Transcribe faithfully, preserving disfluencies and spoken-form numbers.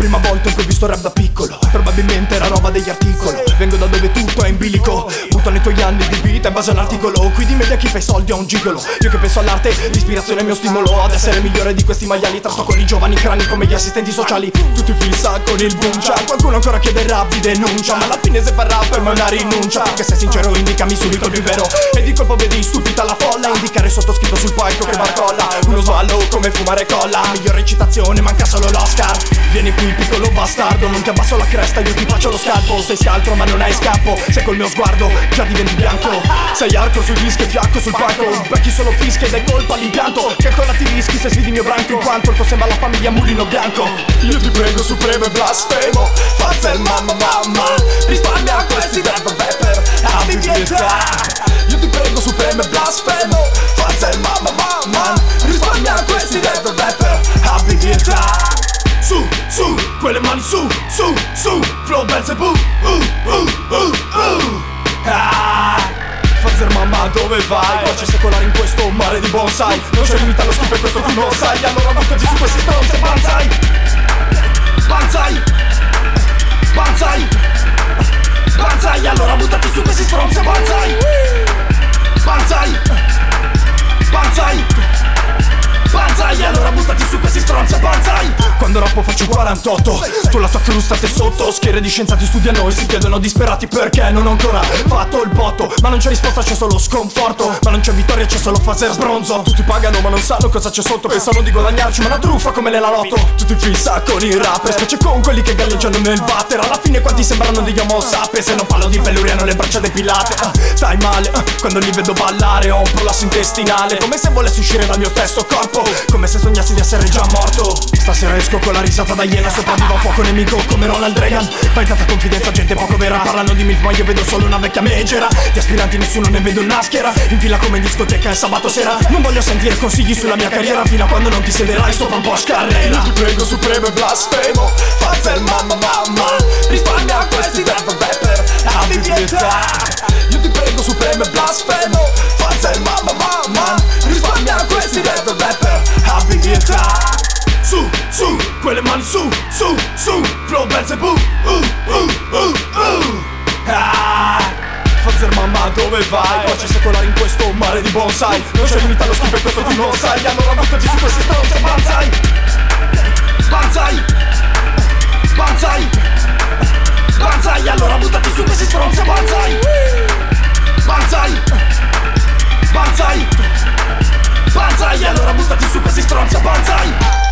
prima volta in cui ho visto rap da piccolo, probabilmente era roba degli articoli. Vengo da dove tutto è in bilico, buttano i tuoi anni di vita in base all'articolo. Qui di media chi fa i soldi a un gigolo. Io che penso all'arte, l'ispirazione è il mio stimolo ad essere migliore di questi maiali. Tratto con i giovani crani come gli assistenti sociali. Tutti fissa con il buncia, qualcuno ancora chiede rap di denuncia, ma alla fine se fa rap per me è una rinuncia. Che sei sincero indicami subito il più vero, e di colpo vedi stupida la folla indicare sottoscritto sul palco che barcolla. Uno swallow come fumare colla, miglior recitazione manca solo l'Oscar. Vieni qui piccolo bastardo, non ti abbasso la cresta, io ti faccio lo scalpo. Sei scaltro ma non hai scappo, se col mio sguardo già diventi bianco. Sei arco sui dischi e fiacco sul palco, becchi solo fischi ed è colpa all'impianto. Che ancora ti rischi se sfidi il mio branco, in quanto il tuo sembra la famiglia Mulino Bianco. Io ti prego supremo e blasfemo, fazza il mamma mamma, risparmia a questi rap rapper, abbi pietà. Io ti prego supremo e blasfemo, fazza il mamma mamma, risparmia a questi rap rapper, abbi pietà. Su, su, quelle mani su, su, su, flow Belzebù, uh, uh, uh, uh. Ah, Fazer mamma dove vai? Qua c'è secolare in questo mare di bonsai. Non c'è limite allo schifo e questo tu lo sai. Allora buttati su questi stronzi e banzai. Banzai, banzai, banzai. Allora buttati su questi stronzi e banzai. Banzai, banzai, banzai. Allora buttati su questi stronzi e banzai. Quando rappo faccio quarantotto, tu la tua crustate sotto. Schiere di scienziati studiano e si chiedono disperati perché non ho ancora fatto il botto. Ma non c'è risposta, c'è solo sconforto. Ma non c'è vittoria, c'è solo Fazer sbronzo. Tutti pagano ma non sanno cosa c'è sotto. Pensano di guadagnarci ma una truffa come nella lotto. Tutti fissa con i rapper, specie con quelli che galleggiano nel water. Alla fine quanti sembrano degli homo sapiens. Se non parlo di Belluri hanno le braccia depilate. uh, Stai male, uh, quando li vedo ballare ho un prolasso intestinale. Come se volessi uscire dal mio stesso corpo, come se sognassi di essere già morto. Stasera esco con la risata da iena, sopravvivo a un fuoco nemico come Ronald Reagan. Vai tanta confidenza, gente poco vera. Parlano di milf ma io vedo solo una vecchia megera. Di aspiranti nessuno ne vedo una schiera. In fila come in discoteca il sabato sera. Non voglio sentire consigli sulla mia carriera fino a quando non ti sederai sopra un Porsche Carrera. Io ti prego supremo e blasfemo, fazza il mamma mamma, risparmia a questi rap rapper, abbi pietà. Io ti prego supremo e blasfemo, fazza il mamma mamma, risparmia a questi rap rapper, abbi pietà. Su, su, quelle mani su, su, su, flow Belzebù, uh, uh, uh, uh. Ah, Fazer mamma dove vai? Qua c'è secolare in questo mare di bonsai. Non c'è limite allo schifo e questo tu lo sai. Allora buttati su questi stronzi e banzai. Banzai, banzai, banzai. Allora buttati su questi stronzi e banzai. Banzai, banzai, banzai. Allora buttati su questi stronzi e banzai.